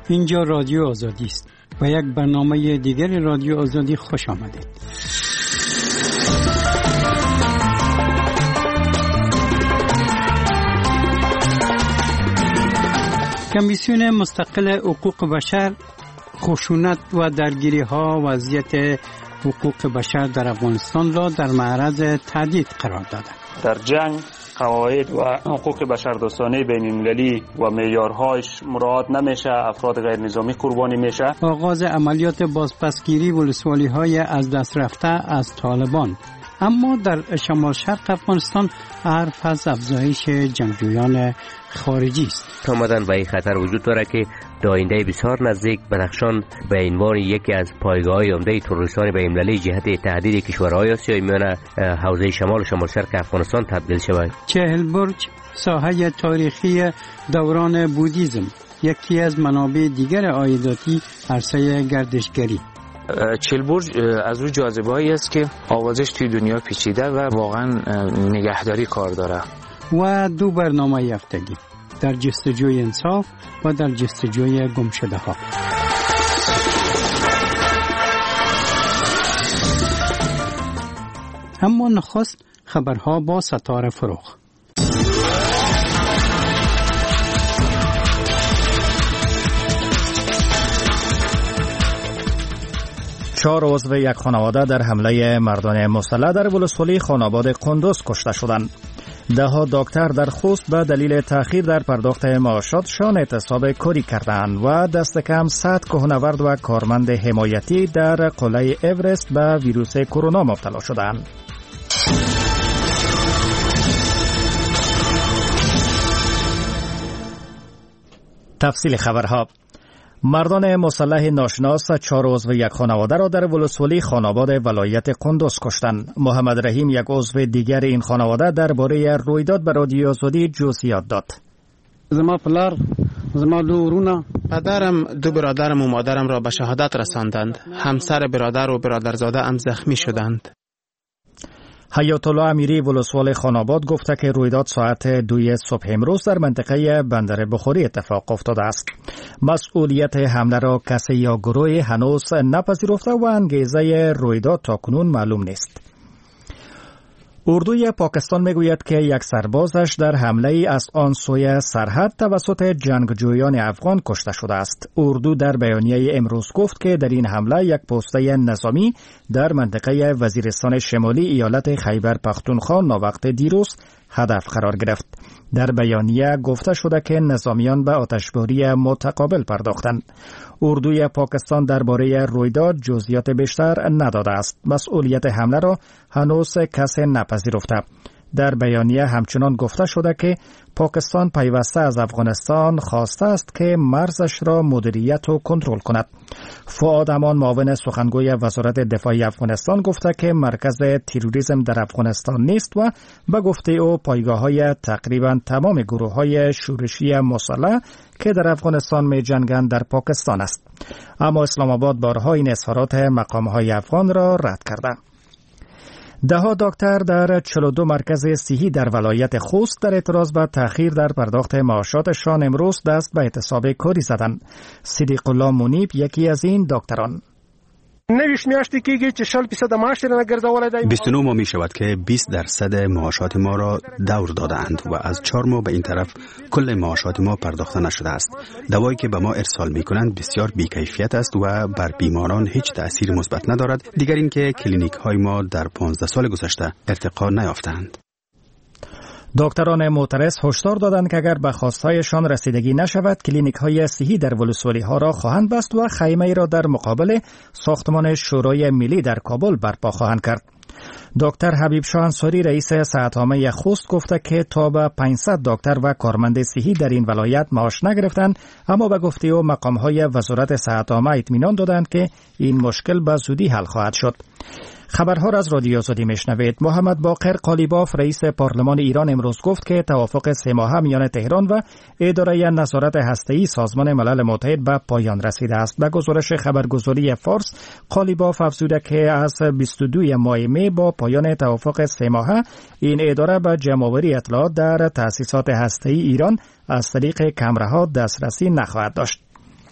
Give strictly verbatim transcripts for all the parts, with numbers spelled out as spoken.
اینجا رادیو آزادی است و یک برنامه دیگر رادیو آزادی خوش آمدید. کمیسیون مستقل حقوق بشر خشونت و درگیری ها وضعیت حقوق بشر در افغانستان را در معرض تهدید قرار داده. در جنگ قواعد و حقوق بشردوستانه بین‌المللی و معیارهایش مراعات نمیشه، افراد غیر نظامی قربانی میشه. آغاز عملیات بازپسگیری ولسوالی های از دست رفته از طالبان، اما در شمال شرق افغانستان حرف از افزایش جنگجویان خارجی است. آمدن به این خطر وجود داره که در آینده بسیار نزدیک بدخشان به عنوان یکی از پایگاه‌های عمده تروریستان بین‌المللی جهت تهدید کشورهای آسیایی میان حوزه شمال و شمال شرق افغانستان تبدیل شود. چهل برج ساحه تاریخی دوران بودیزم، یکی از منابع دیگر عایداتی عرصه گردشگری. چهل برج از روی جاذبه‌ای است که آوازش توی دنیا پیچیده و واقعا نگهداری کار داره. و دو برنامه هفتگی در جستجوی انصاف و در جستجوی گمشده ها. اما نخست خبرها با ستاره فروغ. چهار عضو یک خانواده در حمله مردان مسلح در ولسوالی خاناباد قندوز کشته شدند. ده ها دکتر در خوست به دلیل تأخیر در پرداخت معاشاتشان اعتصاب کاری کردند و دست کم صد کوهنورد و کارمند حمایتی در قله اورست به ویروس کرونا مبتلا شدند. تفصیل خبرها. مردان مسلح ناشناس چهار عضو یک خانواده را در ولسوالی خاناباد ولایت قندوز کشتند. محمد رحیم، یک عضو دیگر این خانواده، درباره رویداد به رادیو آزادی جزئیات داد. زما پلار، زما دو ورونه، پدرم، دو برادرم و مادرم را به شهادت رساندند. همسر برادر و برادرزاده هم زخمی شدند. حیات الله امیری ولسوال خاناباد گفته که رویداد ساعت دوی صبح امروز در منطقه بندر بخاری اتفاق افتاده است. مسئولیت حمله را کسی یا گروهی هنوز نپذیرفته و انگیزه رویداد تاکنون معلوم نیست. اردوی پاکستان میگوید که یک سربازش در حمله از آن سوی سرحد توسط جنگجویان افغان کشته شده است. اردو در بیانیه امروز گفت که در این حمله یک پسته نظامی در منطقه وزیرستان شمالی ایالت خیبر پختونخوا ناوقت دیروز هدف قرار گرفت. در بیانیه گفته شده که نظامیان به آتشباری متقابل پرداختند. اردوی پاکستان درباره رویداد جزئیات بیشتر نداده است. مسئولیت حمله را هنوز کسی نپذیرفته. در بیانیه همچنان گفته شده که پاکستان پیوسته از افغانستان خواسته است که مرزش را مدیریت و کنترل کند. فؤاد امان، معاون سخنگوی وزارت دفاع افغانستان، گفته که مرکز تروریسم در افغانستان نیست و به گفته او پایگاه‌های تقریبا تمام گروه‌های شورشی مسلح که در افغانستان می جنگند در پاکستان است. اما اسلام آباد بارها این اظهارات مقام‌های افغان را رد کرده. ده ها دکتر در چهل و دو مرکز صحی در ولایت خوست در اعتراض به تأخیر در پرداخت معاشاتشان امروز دست به اعتصاب کاری زدند. صدیق الله منیب یکی از این دکتران: نویش میاشتی که چه شل فیصد معاش را نگرزوله دایم بیست و نه ماه می شود که بیست درصد معاشات ما را دور دادند و از چهار ماه به این طرف کل معاشات ما پرداخته نشده است. دوایی که به ما ارسال می کنند بسیار بیکیفیت است و بر بیماران هیچ تأثیر مثبت ندارد. دیگر اینکه کلینیک های ما در پانزده سال گذشته ارتقا نیافتند. دکتران معترض هشدار دادند که اگر به خواستهایشان رسیدگی نشود کلینیک های صحی در ولسوالی ها را خواهند بست و خیمه ای را در مقابل ساختمان شورای ملی در کابل برپا خواهند کرد. دکتر حبیب شاه انصاری رئیس صحت‌عامه خوست گفته که تا به پانصد دکتر و کارمند صحی در این ولایت معاش نگرفتند، اما به گفته او مقام‌های وزارت صحت‌عامه اطمینان دادند که این مشکل به زودی حل خواهد شد. خبرها را از رادیو آزادی میشنوید. محمد باقر قالیباف رئیس پارلمان ایران امروز گفت که توافق سه ماهه میان تهران و اداره نظارت هسته‌ای سازمان ملل متحد به پایان رسیده است. به گزارش خبرگزاری فارس، قالیباف افزوده که از بیست و دو ماه می با پایان توافق سه ماهه این اداره به جمع‌آوری اطلاعات در تأسیسات هسته‌ای ایران از طریق کامراها دسترسی نخواهد داشت.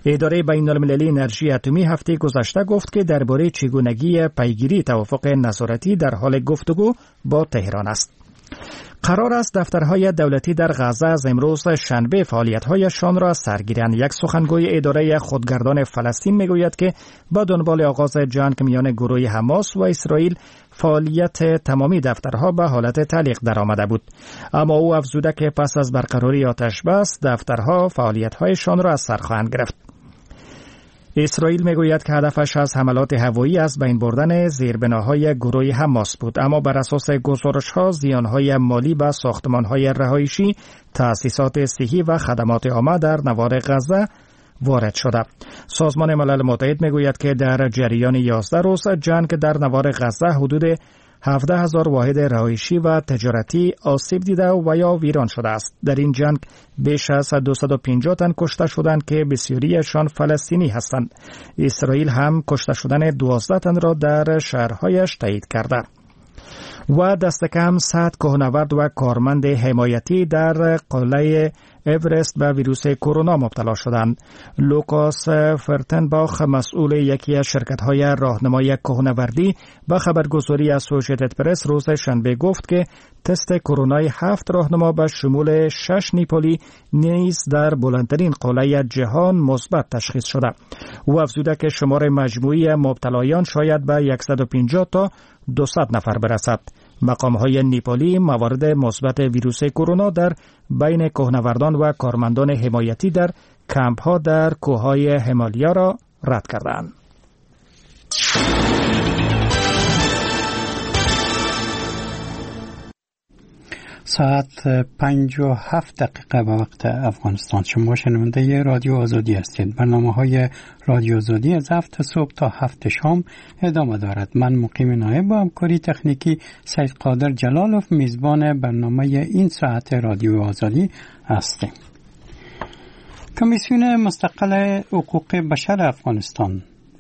اداره بین المللی انرژی اتمی هفته گذشته گفت که درباره چگونگی پیگیری توافق نظارتی در حال گفتگو با تهران است. قرار است دفترهای دولتی در غزه از امروز شنبه فعالیت‌هایشان را سر گیرند. یک سخنگوی اداره خودگردان فلسطین میگوید که با دنبال آغاز جنگ میان گروه حماس و اسرائیل فعالیت تمامی دفترها به حالت تعلیق درآمده بود. اما او افزوده که پس از برقراری آتش بس دفترها فعالیت‌هایشان را از سر خواهند گرفت. اسرائیل میگوید که هدفش از حملات هوایی از بین بردن زیربناهای گروه حماس بود، اما بر اساس گزارش‌ها زیانهای مالی به ساختمان‌های رهایشی، تأسیسات صحی و خدمات عامه در نوار غزه وارد شده. سازمان ملل متحد میگوید که در جریان یازده روز جنگ در نوار غزه حدود هفده هزار واحد رهایشی و تجارتی آسیب دیده و یا ویران شده است. در این جنگ بیش از دویست و پنجاه تن کشته شدند که بسیاریشان فلسطینی هستند. اسرائیل هم کشته شدن دوازده تن را در شهرهایش تایید کرده. و دست کم صد کوهنورد و کارمند حمایتی در قلعه اورست به ویروس کرونا مبتلا شدند. لوکاس فرتنباخ مسئول یکی از شرکت‌های راهنمای کوهنوردی با خبرگزاری اسوسییتد پرس روز شنبه گفت که تست کرونای هفت راهنما به شمول شش نیپولی نیز در بلندترین قلعه جهان مثبت تشخیص شده. او افزوده که شمار مجموعی مبتلایان شاید به صد و پنجاه تا دویست نفر برسد. مقام‌های نیپالی موارد مثبت ویروس کرونا در بین کوهنوردان و کارمندان حمایتی در کمپ‌ها در کوههای همالیا را رد کردند. ساعت پنج و هفت دقیقه به وقت افغانستان. شما شنونده رادیو آزادی هستید. برنامه های رادیو آزادی از هفت صبح تا هفت شام ادامه دارد. من مقیم نایب با همکاری تکنیکی سید قادر جلالوف میزبان برنامه این ساعت رادیو آزادی هستیم. کمیسیون مستقل حقوق بشر افغانستان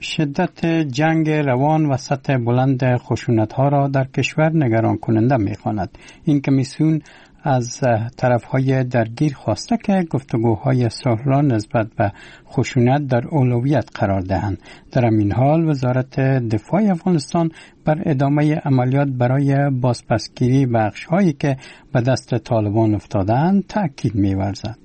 شدت جنگ روان و سطح بلند خشونت‌ها را در کشور نگران کننده می‌خواند. این کمیسیون از طرف‌های درگیر خواسته که گفتگوهای صلح را نسبت به خشونت در اولویت قرار دهند. در این حال وزارت دفاع افغانستان بر ادامه عملیات برای بازپسگیری بخش‌هایی که به دست طالبان افتادند تأکید می‌ورزد.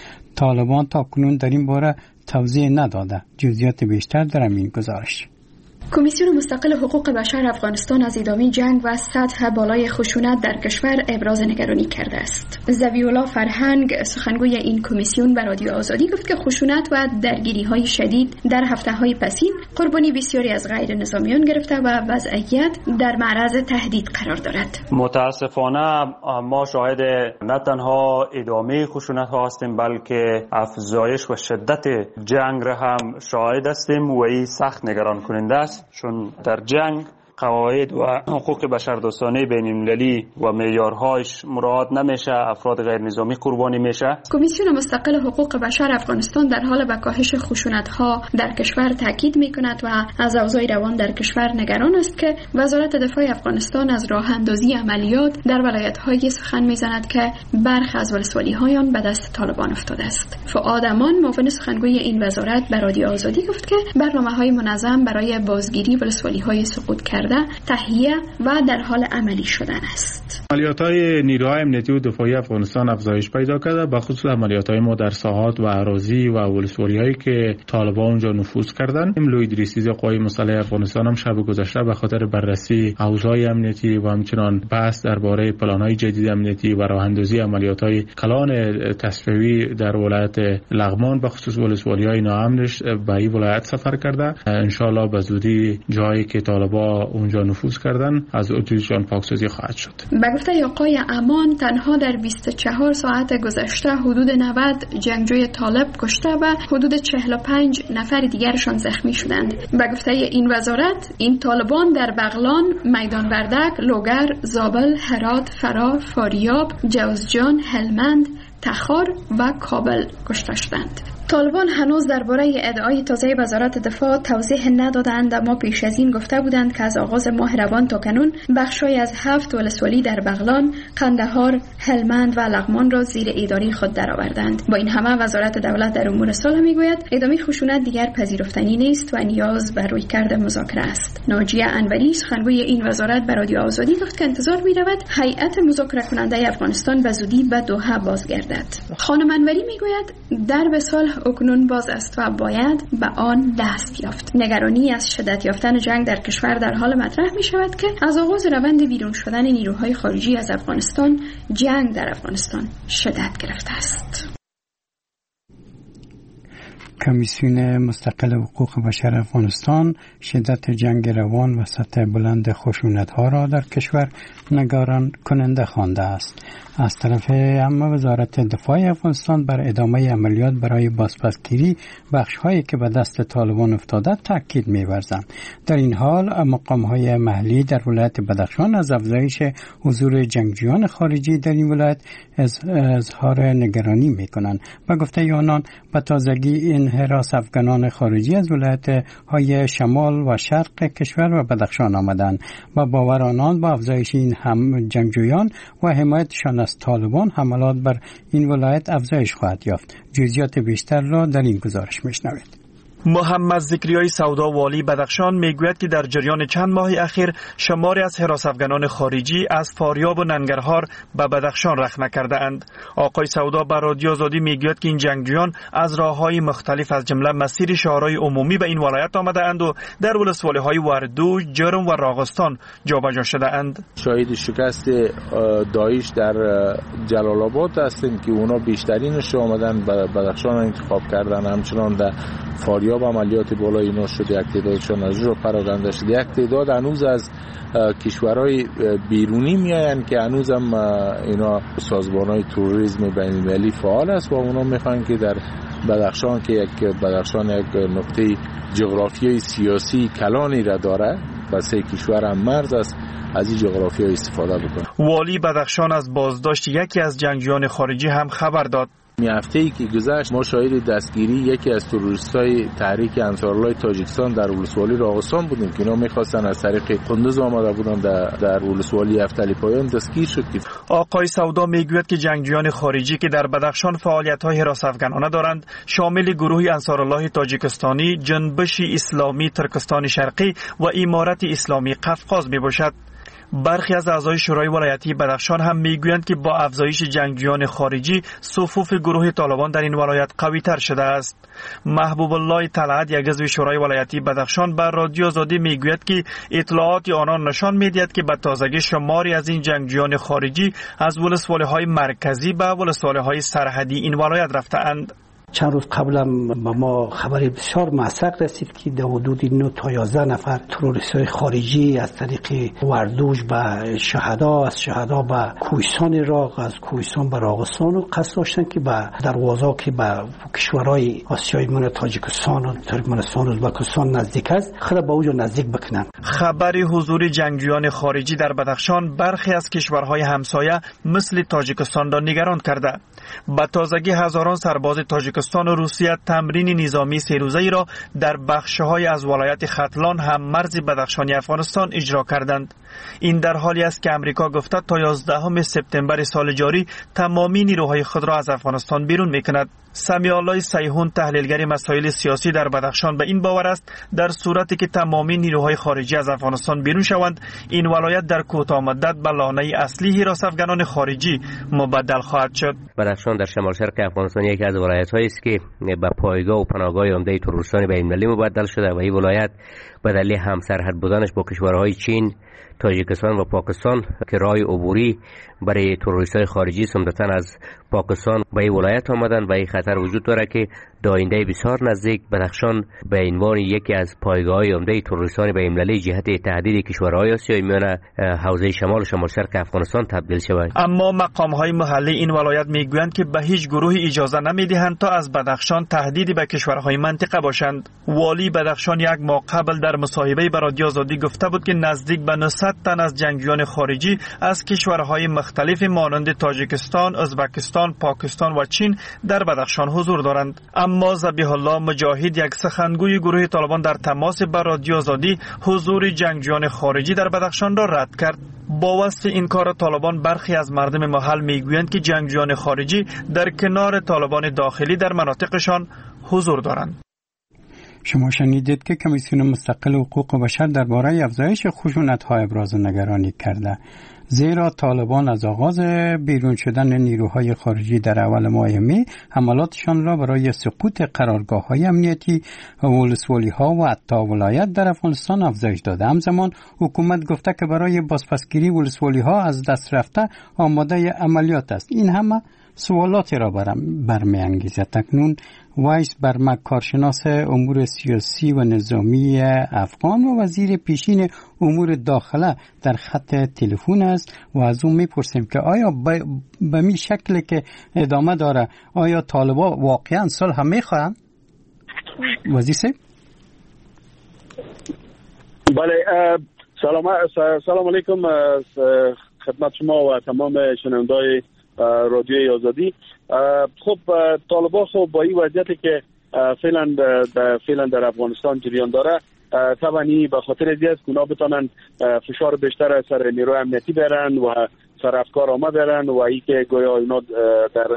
طالبان تاکنون در این باره توضیح نداده. جزئیات بیشتر در این گزارش. کمیسیون مستقل حقوق بشر افغانستان از ادامه جنگ و سطح بالای خشونت در کشور ابراز نگرانی کرده است. ضوی‌الله فرهنگ سخنگوی این کمیسیون به رادیو آزادی گفت که خشونت و درگیری‌های شدید در هفته‌های پسین قربانی بسیاری از غیر نظامیان گرفته و وضعیت در معرض تهدید قرار دارد. متاسفانه ما شاهد نه تنها ادامه خشونت‌ها هستیم بلکه افزایش و شدت جنگ را هم شاهد هستیم و این سخت نگران کننده است، چون در جنگ قواعد و حقوق بشردوستانه بین‌المللی و معیارهایش مراعات نمیشه، افراد غیر نظامی قربانی میشه. کمیسیون مستقل حقوق بشر افغانستان در حال به کاهش خشونت‌ها در کشور تاکید میکند و از اوضاع روان در کشور نگران است که وزارت دفاع افغانستان از راه اندازی عملیات در ولایت‌های سخن میزند که برخی از ولسوالی‌های آن به دست طالبان افتاده است. فؤاد امان معاون سخنگوی این وزارت به رادیو آزادی گفت که برنامه‌های منظم برای بازگیری ولسوالی‌های سقوط کرده تهیه و در حال عملی شدن است. عملیات‌های نیروهای امنیتی و دفاعی افغانستان افزایش پیدا کرده، به خصوص عملیات‌های ما در ساحات و اراضی و ولسوالی‌هایی که طالبان اونجا نفوذ کردند. املوی ادریسی قوای مسلح افغانستان هم شب گذشته به خاطر بررسی اوضاع امنیتی و همچنان بحث درباره پلان‌های جدید امنیتی و راه‌اندازی عملیات‌های کلان تصفیه‌ای در ولایت لغمان به خصوص ولسوالی‌های ناامنش به این ولایت سفر کرده. ان شاءالله به زودی جایی که طالبان اونجا نفوذ کردن از اتریشان پاکسازی خواهد شد. به گفته آقای امان تنها در بیست و چهار ساعت گذشته حدود نود جنگجوی طالب کشته و حدود چهل و پنج نفر دیگرشان زخمی شدند. به گفته این وزارت این طالبان در بغلان، میدان وردک، لوگر، زابل، هرات، فرار، فاریاب، جوزجان، هلمند، تخار و کابل کشته شدند. طالبان هنوز درباره ادعای تازه وزارت دفاع توضیح ندادند، اما پیش از این گفته بودند که از آغاز ماه روان تا کنون بخشی از هفت ولسوالی در بغلان، قندهار، هلمند و لغمان را زیر اداره خود درآوردند. با این همه وزارت دولت در امور صلح میگوید ادامه خشونت دیگر پذیرفتنی نیست و نیاز به رویکرد مذاکره است. ناجیه انوری سخنگوی این وزارت به رادیو آزادی گفت که انتظار می‌رود هیئت مذاکره کننده افغانستان به زودی به دوحه بازگردد. خانم انوری میگوید درب صلح اکنون باز است و باید به آن دست یافت. نگرانی از شدت یافتن جنگ در کشور در حال مطرح می شود که از آغاز روند بیرون شدن نیروهای خارجی از افغانستان، جنگ در افغانستان شدت گرفته است. کمیسیون مستقل حقوق بشر افغانستان شدت جنگ روان و سطح بلند خشونت‌ها را در کشور نگران کننده خوانده است. از طرف اما وزارت دفاع افغانستان بر ادامه عملیات برای بازپسگیری بخش‌هایی که به دست طالبان افتاده تاکید می‌ورزند. در این حال مقام‌های محلی در ولایت بدخشان از افزایش حضور جنگجویان خارجی در این ولایت از اظهار نگرانی می‌کنند. با گفته آنان به تازگی این حراس افغانان خارجی از ولایت‌های شمال و شرق کشور و بدخشان آمدند و باور آنان با افزایش این هم جنگجویان و حمایتشان از طالبان حملات بر این ولایت افزایش خواهد یافت. جزئیات بیشتر را در این گزارش میشنوید. محمد ذکریای سودا والی بدخشان میگوید که در جریان چند ماه اخیر شماری از حراس افغانان خارجی از فاریاب و ننگرهار به بدخشان رخنه کرده اند. آقای سودا به رادیو آزادی میگوید که این جنگجویان از راههای مختلف از جمله مسیر شهرهای عمومی به این ولایت آمده اند و در ولسوالی‌های وردو، جرم و راغستان جابجا شده اند. شاهد شکست داعش در جلال آباد هستیم که اونا بیشترینش آمدن به بدخشان انتخاب کردن. همچنان در فاریاب عملیات بالای اینا شده، یک تعدادشان از رو پراکنده شده، یک تعداد هنوز از کشورهای بیرونی میاین که هنوز هم اینا سازمانهای تروریسم بین‌المللی فعال است و اونا میخوان که در بدخشان که یک بدخشان یک نقطه جغرافیایی سیاسی کلانی را داره و سه کشور هم مرز است، از این جغرافیا استفاده بکنه. والی بدخشان از بازداشت یکی از جنگجویان خارجی هم خبر داد. این هفته‌ای که گذشت ما شاهد دستگیری یکی از تروریستای تحریک انصارالله تاجیکستان در ولسوالی راغستان بودیم که اینا می‌خواستن از طریق قندوز آمده بودن در, در ولسوالی افتلی پایان دستگیر شد. آقای سودا میگوید که جنگجویان خارجی که در بدخشان فعالیت‌های حراس افغانانه دارند شامل گروه انصارالله تاجیکستانی، جنبش اسلامی ترکستان شرقی و امارت اسلامی قفقاز میباشد. برخی از اعضای شورای ولایتی بدخشان هم میگویند که با افزایش جنگجویان خارجی صفوف گروه طالبان در این ولایت قوی تر شده است. محبوب الله طلعت یک عضو شورای ولایتی بدخشان بر رادیو آزادی میگوید که اطلاعات آنان نشان میدهد که به تازگی شماری از این جنگجویان خارجی از ولسوالی‌های مرکزی به ولسوالی‌های سرحدی این ولایت رفته‌اند. چند روز قبل هم ما خبر بسیار موثق رسید که در حدود نه تا یازده نفر تروریست‌های خارجی از طریق وردوش به شهدا، از شهدا به کوهستان راغ، از کوهستان به راغستان و قصد داشتن که به دروازه که به کشورهای آسیای من تاجیکستان و ترکمنستان و ازبکستان نزدیک است خود به اونجا نزدیک بکنن. خبر حضور جنگجویان خارجی در بدخشان برخی از کشورهای همسایه مثل تاجیکستان را نگران کرده. به تازگی هزاران سرباز تاجیکستان و روسیه تمرین نظامی سه روزه‌ای را در بخش‌های از ولایت ختلان هم مرز بدخشانی افغانستان اجرا کردند. این در حالی است که امریکا گفته تا یازدهم سپتامبر سال جاری تمامی نیروهای خود را از افغانستان بیرون می‌کند. سمیع الله سیحون تحلیلگر مسائل سیاسی در بدخشان به این باور است در صورتی که تمامی نیروهای خارجی از افغانستان بیرون شوند این ولایت در کوتاه مدت به لانه اصلی حراس افغانان خارجی مبدل خواهد شد. بدخشان در شمال شرق افغانستان یکی از ولایت‌هایی است که به پایگاه و پناهگاه عمده تروریستان بین‌المللی مبدل شده و این ولایت به دلیل همسرحد بودنش با کشورهای چین، تاجیکستان و پاکستان که راه عبوری برای تروریست‌های خارجی عمدتاً از پاکستان به این ولایت آمدن و این خطر وجود داره که در آینده بسیار نزدیک بدخشان به عنوان یکی از پایگاه‌های عمده تروریستان بین‌المللی جهت تهدید کشورهای آسیای میانه حوزه شمال و شمال شرق افغانستان تبدیل شود. اما مقام‌های محلی این ولایت میگویند که به هیچ گروهی اجازه نمیدهند تا از بدخشان تهدیدی به کشورهای منطقه باشند. والی بدخشان یک ماه قبل در در مصاحبه با رادیو آزادی گفته بود که نزدیک به نهصد تن از جنگجویان خارجی از کشورهای مختلف مانند تاجیکستان، ازبکستان، پاکستان و چین در بدخشان حضور دارند. اما ذبیح الله مجاهد، یک سخنگوی گروه طالبان، در تماس با رادیو آزادی حضور جنگجویان خارجی در بدخشان را رد کرد. با وصف این کار طالبان، برخی از مردم محل میگویند که جنگجویان خارجی در کنار طالبان داخلی در مناطقشان حضور دارند. شما شنیدید که کمیسیون مستقل حقوق بشر درباره افزایش خشونت‌های ابراز نگرانی کرده، زیرا طالبان از آغاز بیرون شدن نیروهای خارجی در اول ماه می حملاتشان را برای سقوط قرارگاه‌های امنیتی و ولسوالی‌ها و حتی ولایت در افغانستان افزایش داده. همزمان حکومت گفته که برای بازپسگیری ولسوالی‌ها از دست رفته آماده عملیات است. این همه سوالاتی را برمی‌انگیزد. اکنون وایس برمک، کارشناس امور سیاسی و نظامی افغان و وزیر پیشین امور داخله، در خط تلفن است و از اون میپرسیم که آیا به می شکل که ادامه داره آیا طالبان واقعا صلح میخواهند؟ وزیر صاحب بله، سلام سلام علیکم خدمت شما و تمام شنوندای رادیوی آزادی. خب طالبان خب با این وضعیتی که فعلا فعلا در افغانستان جریان داره، طبعا به خاطر ازی است که اونا بتانن فشار بیشتر سر نیروی امنیتی برن و سر افکار آمه برن و ای که گویا اینا در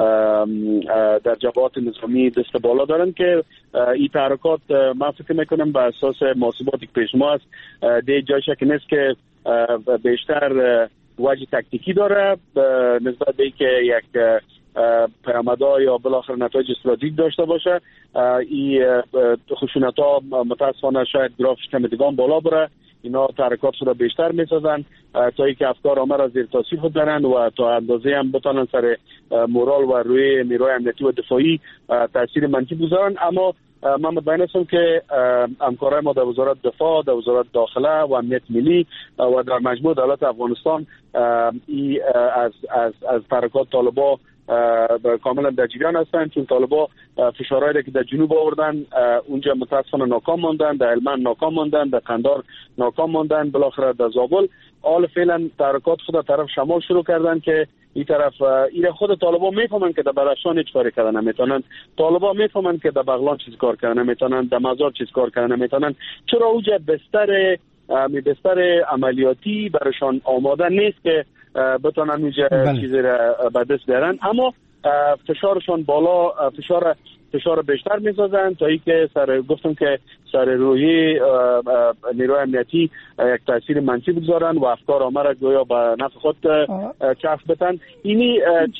در جبهات نظامی دست بالا دارن که این تحرکات من فکر میکنم به اساس محاسباتی که پیش ما است ده جای شک نیست که بیشتر وجه تکتیکی داره نسبت به اینکه یک پیامدها یا بالاخره نتایج استراتژیک داشته باشه. این خشونت‌ها متاسفانه شاید گرافش کمیدگان بالا بره، اینا تحرکات شده بیشتر میسازن تا اینکه افکار آمه را زیر تاثیر خود برن و تا اندازه هم بتانن سر مورال و روی نیروی امنیتی و دفاعی تاثیر منفی بگذارن. اما من مطمئن هستم که همکارای ما در وزارت دفاع، در وزارت داخله و امنیت ملی و در مجموع دولت افغانستان ای از از از تحرکات طالبان کاملا در جریان هستند، چون طالبان فشارهایی که در جنوب آوردن اونجا متاسفانه ناکام ماندن، در هلمند ناکام ماندن، در قندهار ناکام ماندن، بالاخره در زابل حال فعلا تحرکات خود طرف شمال شروع کردن که این طرف این خود طالبان میفهمن که در بدخشان هیچ کاری کردن نمیتونن، طالبان میفهمن که در بغلان چیز کار کردن نمیتونن، در مزار چیز کار کردن نمیتونن، چرا اونجا بستر می بستر عملیاتی برشان آماده نیست که بتونن اونجا چیزی را به دست بیارن. اما فشارشان بالا، فشار فشار بیشتر میسازن تا اینکه سر گفتم که سر روی نیروی امنیتی یک تاثیر منفی بگذارن و افکار آمه را گویا به نفع خود چرخ بتن. اینی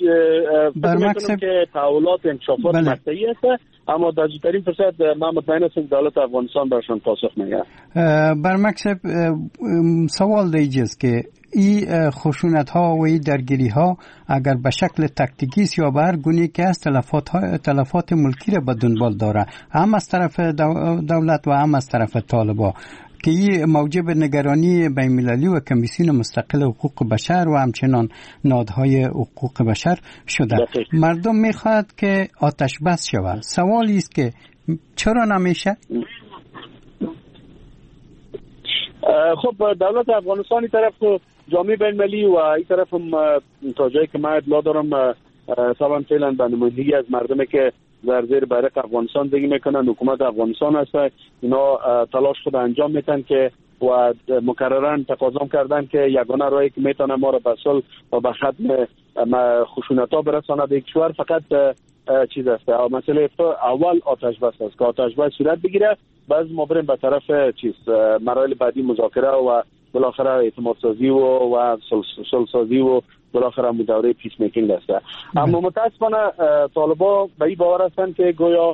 فکر که تحولات انکشافات مقطعی است، اما در زودترین فرصت من مطمئن هستم دولت افغانستان برشان پاسخ میده. برمکسب سوال دیجیست که این خشونت ها و این درگیری ها اگر به شکل تکتیکی است یا به هر گونه که است تلفات های تلفات ملکی را به دنبال داره، هم از طرف دولت و هم از طرف طالبان، که این موجب نگرانی بین‌المللی و کمیسیون مستقل حقوق بشر و همچنان نهادهای حقوق بشر شده. مردم میخواد که آتش بس شود. سوالی است که چرا نمیشه؟ خب دولت افغانستانی طرف جامعه بین‌المللی و این طرف هم تا جایی که من اطلاع دارم طبعا فعلا به نمایندگی از مردمی که در زیر بیرق افغانستان زندگی میکنن، حکومت افغانستان هست، اینا تلاش خود انجام میتن که و مکررن تقاضا کردن که یگانه راهی که میتونه ما را به صلح و به ختم خشونت‌ها برساند به کشور فقط چیز است. مسئله اول آتش بس است که آتش بس صورت بگیره، بعد ما بریم به طرف چیز مراحل بعدی مذاکره و بالاخره اعتماد سازی و و صلح سازی و بالاخره دوره پیس میکینگ است. اما متاسفانه طالبان به این باور هستند که گویا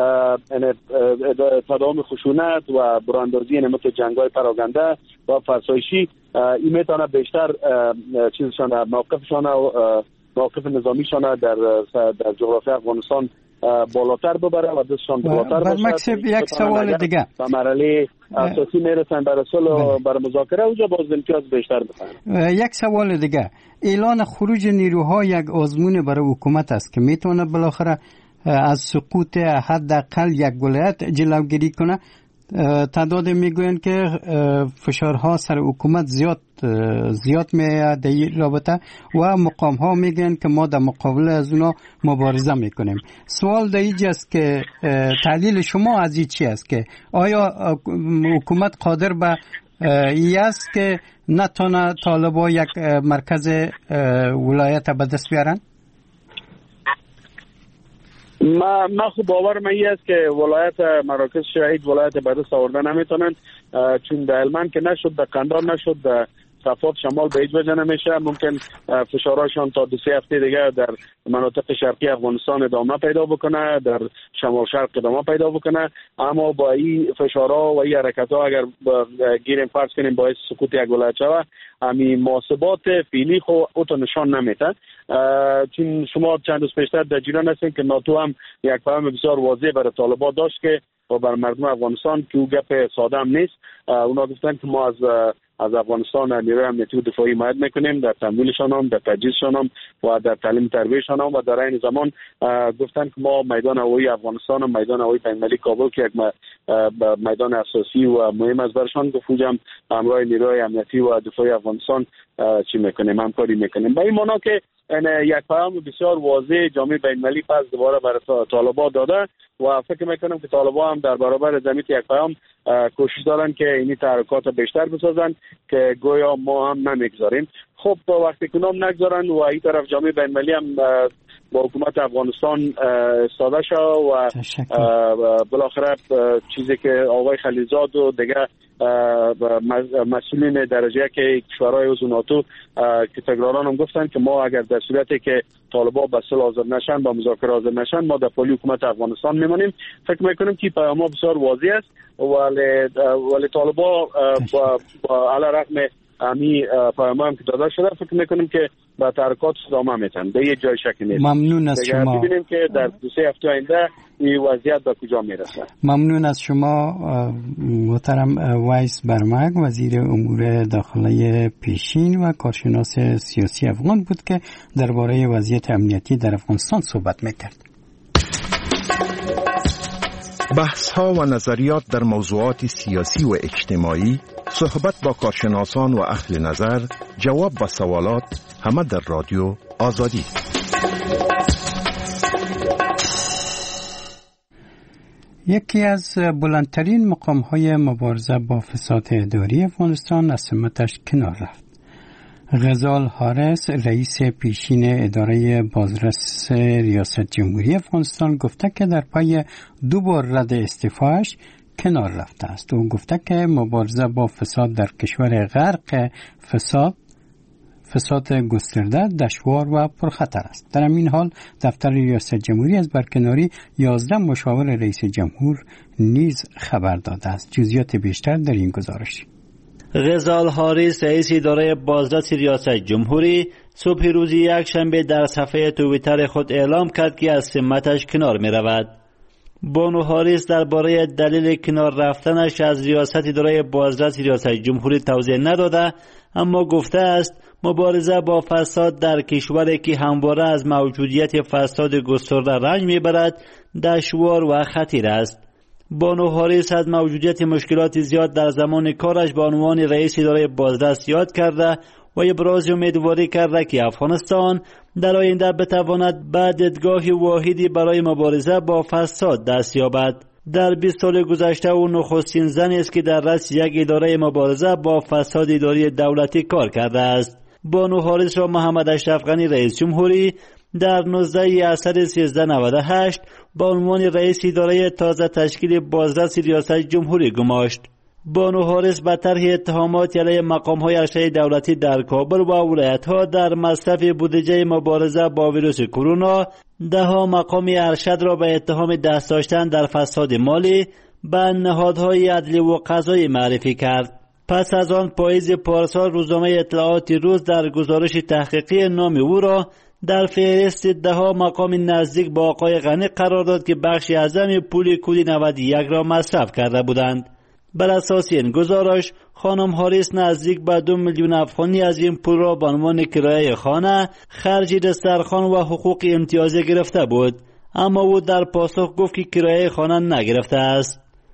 تداوم خشونت و براندازی نمط جنگ‌های پراگنده و فرسایشی این میتونه بیشتر چیزشان موقفشان و موقف نظامیشان در در جغرافی افغانستان بالاتر ببره و دستشان بالاتر باشه. مکسب یک سوال دیگه به مرحله اساسی میرسن برای صلح و برای مذاکره، اونجا باز امتیاز بیشتر بخواهند. یک سوال دیگه، اعلان خروج نیروها یک آزمون برای حکومت است که میتونه بالاخره از سقوط حداقل یک ولایت جلوگیری کنه. تعداد میگوین که فشارها سر حکومت زیاد زیاد میاد در این رابطه و مقام ها میگن که ما در مقابل از اونا مبارزه میکنیم. سوال در اینجا است که تحلیل شما از این چی است که آیا حکومت قادر به این است که نتونه طالبا یک مرکز ولایت به دست بیارن؟ ما ما خب باور من این است که ولایت مراکز شهید ولایت به دست آوردن نمیتونن، چون در هلمند که نشد، در قندهار نشد، در صفات شمال به هیچ وجه نمیشه. ممکن فشارهاشان تا دو سه هفته دیگه در مناطق شرقی افغانستان ادامه پیدا بکنه، در شمال شرق ادامه پیدا بکنه، اما با این فشارها و این حرکت‌ها اگر گیریم فرض کنیم باعث سقوط یک ولایت شود، همین محاسبات فعلی خو اوتو نشان نمیده. چون شما چند روز پیشتر در جریان هستین که ناتو هم یک پیام بسیار واضح برای طالبان داشت که و بر مردم افغانستان که او گپ ساده هم نیست. اونا گفتن که ما از از افغانستان نیروی امنیتی و دفاعی حمایت میکنیم، در تمویلشان هم، در تجهیزشان هم و در تعلیم تربیتشان هم، و در این زمان گفتن که ما میدان هوایی افغانستان و میدان هوایی بین‌المللی کابل که یک میدان اساسی و مهم از برشان گفتم همراه نیروی امنیتی و دفاعی افغانستان چی میکنیم، همکاری میکنیم. به این معنا که یک پیام بسیار واضح جامعه بین‌المللی پس دوباره برای طالبان داده و فکر میکنم که طالبان هم در برابر زمین یک پیام کوشش دارن که اینی تحرکات بیشتر بسازن که گویا ما هم نمیگذاریم. خب وقتی که نام نگذارن و این طرف جامعه بین‌المللی هم با حکومت افغانستان استاده شد و بالاخره چیزی که آقای خلیلزاد و دیگه مسئولین درجه که کشورهای عضو ناتو که تکراران هم گفتن که ما اگر در صورتی که طالبان به صلح حاضر نشن، با مذاکره حاضر نشن، ما در پلی حکومت افغانستان میمونیم. فکر میکنم که پیام بسیار واضح است ولی ولی طالبان با, با علی رغم امی پیام هم که داده شده فکر میکنیم که با تحرکات ادامه میتن، به یه جای شکی نیست. ممنون از شما. ببینیم که در دو سه هفته آینده این وضعیت به کجا میرسه. ممنون از شما محترم وایس برمک، وزیر امور داخلی پیشین و کارشناس سیاسی افغان بود که درباره وضعیت امنیتی در افغانستان صحبت میکرد. بحث ها و نظریات در موضوعات سیاسی و اجتماعی، صحبت با کارشناسان و اهل نظر، جواب به سوالات، همه در رادیو آزادی. یکی از بلندترین مقام‌های مبارزه با فساد اداری افغانستان از سمتش کنار رفت. غزال حارس، رئیس پیشین اداره بازرس ریاست جمهوری افغانستان، گفته که در پای دو بار رد استعفاش کنار رفته است. او گفته که مبارزه با فساد در کشور غرق فساد فساد گسترده، دشوار و پرخطر است. در این حال دفتر ریاست جمهوری از برکناری یازده مشاور رئیس جمهور نیز خبر داده است. جزئیات بیشتر در این گزارش. غزال حارس، رئیس اداره بازرس ریاست جمهوری، صبح روز یکشنبه در صفحه توییتر خود اعلام کرد که از سمتش کنار می رود. بانو حارس درباره دلیل کنار رفتنش از ریاست اداره بازرس ریاست جمهوری توضیح نداده، اما گفته است مبارزه با فساد در کشوری که همواره از موجودیت فساد گسترده رنج میبرد دشوار و خطیر است. بانو حارس از موجودیت مشکلات زیاد در زمان کارش به عنوان رئیس اداره بازرس یاد کرده و ابراز امیدواری کرده که افغانستان در آینده بتواند به دیدگاه واحدی برای مبارزه با فساد دست یابد. در بیست سال گذشته او نخستین زنی است که در رأس یک اداره مبارزه با فساد اداری دولتی کار کرده است. بانو حارس را محمد اشرف غنی رئیس جمهوری در نوزده اسد سیزده نود و هشت با عنوان رئیس اداره تازه تشکیل بازرس ریاست جمهوری گماشت. بانو حارس به طرح اتهامات علیه مقام‌های ارشد دولتی در کابل و ولایت‌ها در مصرف بودجه مبارزه با ویروس کرونا، ده‌ها مقام ارشد را به اتهام دست داشتن در فساد مالی به نهادهای عدلی و قضایی معرفی کرد. پس از آن پاییز پارسال روزنامه اطلاعات روز در گزارش تحقیقی نام او را در فهرست ده‌ها مقام نزدیک با آقای غنی قرار داد که بخشی اعظم پول کودی نود و یک را مصرف کرده بودند. بر اساس این گزارش خانم حارس نزدیک به دو میلیون افغانی از این پول را به عنوان کرایه خانه، خرج دسترخوان و حقوق امتیازی گرفته بود، اما او در پاسخ گفت که کرایه خانه نگرفته است.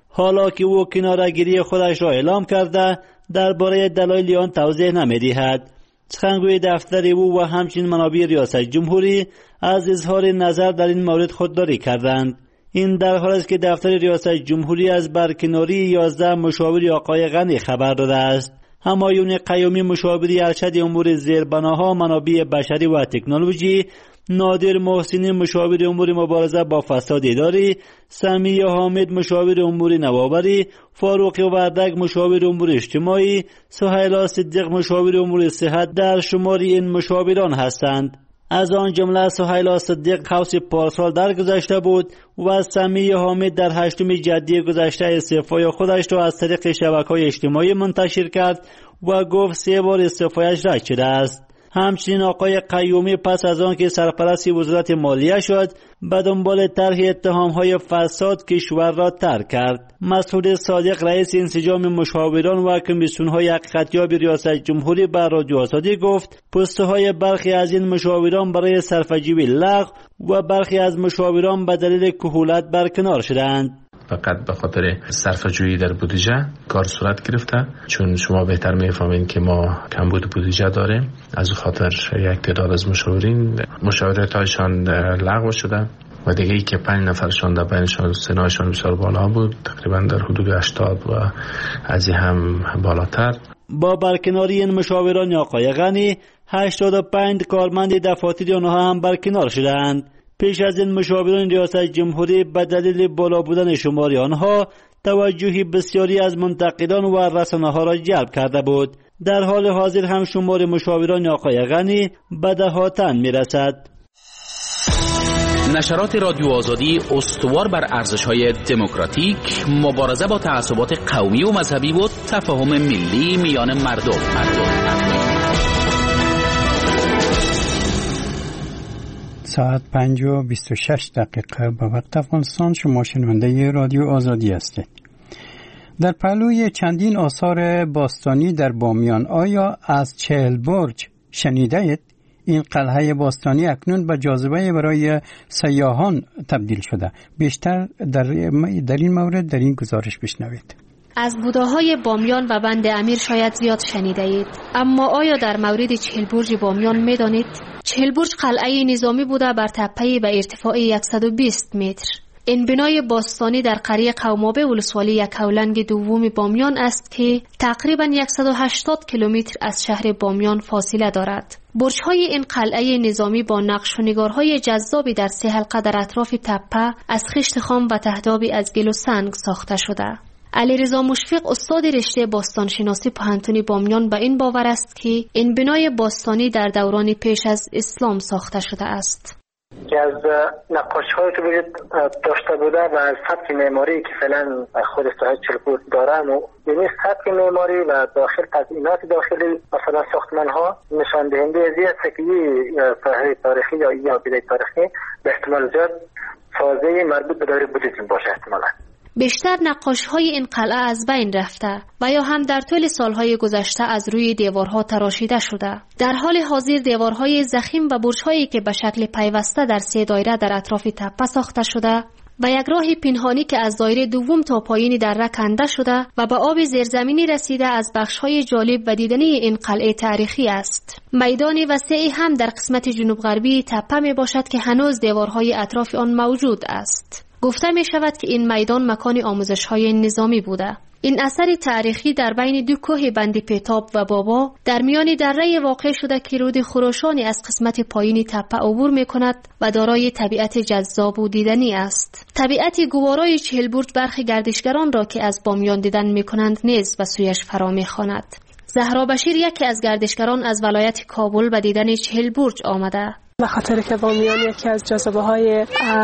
حالا که او کناره‌گیری خودش را اعلام کرده درباره دلایل آن توضیح نمی‌دهد. سخنگوی دفتر او و همچنین منابع ریاست جمهوری از اظهار نظر در این مورد خودداری کردند. این در حالی است که دفتر ریاست جمهوری از برکناری یازده مشاور آقای غنی خبر داده است. همایون قیومی مشاوری ارشد امور زیربناها، منابع بشری و تکنولوژی، نادر محسنی مشاور امور مبارزه با فساد اداری، سمیه حامد مشاور امور نوآوری، فاروق وردک مشاور امور اجتماعی، سهیلا صدیق مشاور امور صحت در شمار این مشاوران هستند. از آن جمله سهیلا صدیق حوض پارسال درگذشته بود و سمیه حامد در هشتم جدی گذشته استعفای خودش را از طریق شبکه‌های اجتماعی منتشر کرد و گفت سه بار استعفایش رد شده است. همچنین آقای قیومی پس از آن که سرپرست وزارت مالیه شد به دنبال طرح اتهام‌های فساد کشور را ترک کرد. مسعود صادق رئیس انسجام مشاوران و کمیسیون‌های حقیقتیاب ریاست جمهوری به رادیو آزادی گفت پست‌های برخی از این مشاوران برای صرفه‌جویی لغو و برخی از مشاوران به دلیل کهولت برکنار شدند. فقط به خاطر صرفه‌جویی در بودجه کار صورت گرفته، چون شما بهتر میفهمین که ما کمبود بودجه داریم. از خاطر یک تعداد از مشاورین مشاورت‌هایشان لغو شده و دیگه ای که پنج نفرشان در بینشان سنایشان بسیار بالا بود، تقریبا در حدود هشتاد و از هم بالاتر. با برکناری این مشاوران آقای غنی هشتاد و پنج کارمند دفاتر آنها هم برکنار شدند. پیش از این مشاوران ریاست جمهوری به دلیل بالا بودن شمار آنها توجه بسیاری از منتقدان و رسانه‌ها را جلب کرده بود. در حال حاضر هم شمار مشاوران آقای غنی به دهاتن میرسد. نشرات رادیو آزادی استوار بر ارزش‌های دموکراتیک، مبارزه با تعصبات قومی و مذهبی و تفاهم ملی میان مردم. ساعت پنج و بیست و شش دقیقه به وقت افغانستان. شما شنونده رادیو آزادی هستید. در پهلوی چندین آثار باستانی در بامیان آیا از چهل برج شنیده اید؟ این قلعه باستانی اکنون به جاذبه برای سیاحان تبدیل شده. بیشتر در, در این مورد در این گزارش بشنوید. از بوداهای بامیان و بند امیر شاید زیاد شنیده اید، اما آیا در مورد چهل برج بامیان می دانید؟ چهل برج قلعه نظامی بوده بر تپه‌ای به ارتفاع صد و بیست متر. این بنای باستانی در قریه قومابه ولسوالی یکاولنگ دوم بامیان است که تقریباً صد و هشتاد کیلومتر از شهر بامیان فاصله دارد. برج‌های این قلعه نظامی با نقش و نگارهای جذابی در سه حلقه در اطراف تپه از خشت خام و تهدابی از گل و سنگ ساخته شده. علیرضا مشفق استاد رشته باستانشناسی پوهنتون بامیان به این باور است که این بنای باستانی در دوران پیش از اسلام ساخته شده است. که از نقاشی‌هایی که بگید داشته بوده و از سبک معماری که فعلا خود ساحل چلپور داره و یعنی سبک معماری و داخل تزئینات داخلی مثلا ساختمان‌ها نشان دهنده از است که ساحل تاریخی یا یا بدای تاریخی به احتمال زیاد سازه مربوط به دوره بودیسم باشه احتمالاً. بیشتر نقاشی‌های این قلعه از بین رفته و یا هم در طول سالهای گذشته از روی دیوارها تراشیده شده. در حال حاضر دیوارهای ضخیم و برج‌هایی که به شکل پیوسته در سه دایره در اطراف تپه ساخته شده و یک راه پنهانی که از دایره دوم تا پایین دره کنده شده و به آب زیرزمینی رسیده از بخش‌های جالب و دیدنی این قلعه تاریخی است. میدان وسیعی هم در قسمت جنوب غربی تپه می باشد که هنوز دیوارهای اطراف آن موجود است. گفته می شود که این میدان مکان آموزش های نظامی بوده. این اثر تاریخی در بین دو کوه بند پیتاب و بابا در میان دره واقع شده که رود خروشانی از قسمت پایین تپه عبور می کند و دارای طبیعت جذاب و دیدنی است. طبیعت گوارای چهل برج برخی گردشگران را که از بامیان دیدن می کنند نیز به سویش فرا می خواند. زهرا بشیر یکی از گردشگران از ولایت کابل به دیدن چهل برج آمده. به خاطر که بامیان یکی از جاذبه‌های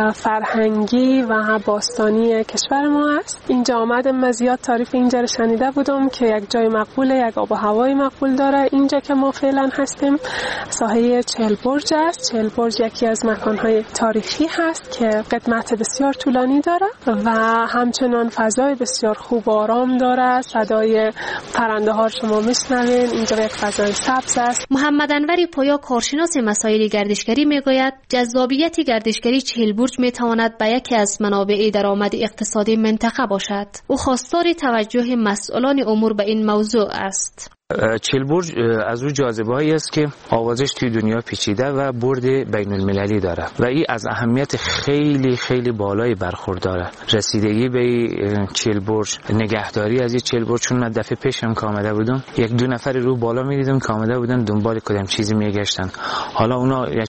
فرهنگی و باستانی کشور ما است. اینجا آمدم و زیاد تعریف اینجا رو شنیده بودم که یک جای مقبوله، یک آب و هوای مقبول داره. اینجا که ما فعلا هستیم ساحه چهل برج است. چهل برج یکی از مکان‌های تاریخی هست که قدمت بسیار طولانی داره و همچنان فضای بسیار خوب و آرام داره. صدای پرنده‌ها رو شما میشنوین. اینجا یک فضای سبز است. محمد انوری پویا کارشناس مسائل گردش گردشگری میگوید جذابیت گردشگری چهل برج میتواند به یکی از منابع درآمد اقتصادی منطقه باشد. او خواستار توجه مسئولان امور به این موضوع است. چهل برج از او جاذبه‌ای است که آوازش توی دنیا پیچیده و برد بین المللی داره و این از اهمیت خیلی خیلی بالایی برخورداره. رسیدگی به چهل برج، نگهداری از این چهل برج، چون من دفعه پیشم که آمده بودم یک دو نفر رو بالا می‌دیدم که آمده بودن دنبال کدام چیزی میگشتن. حالا اونا یک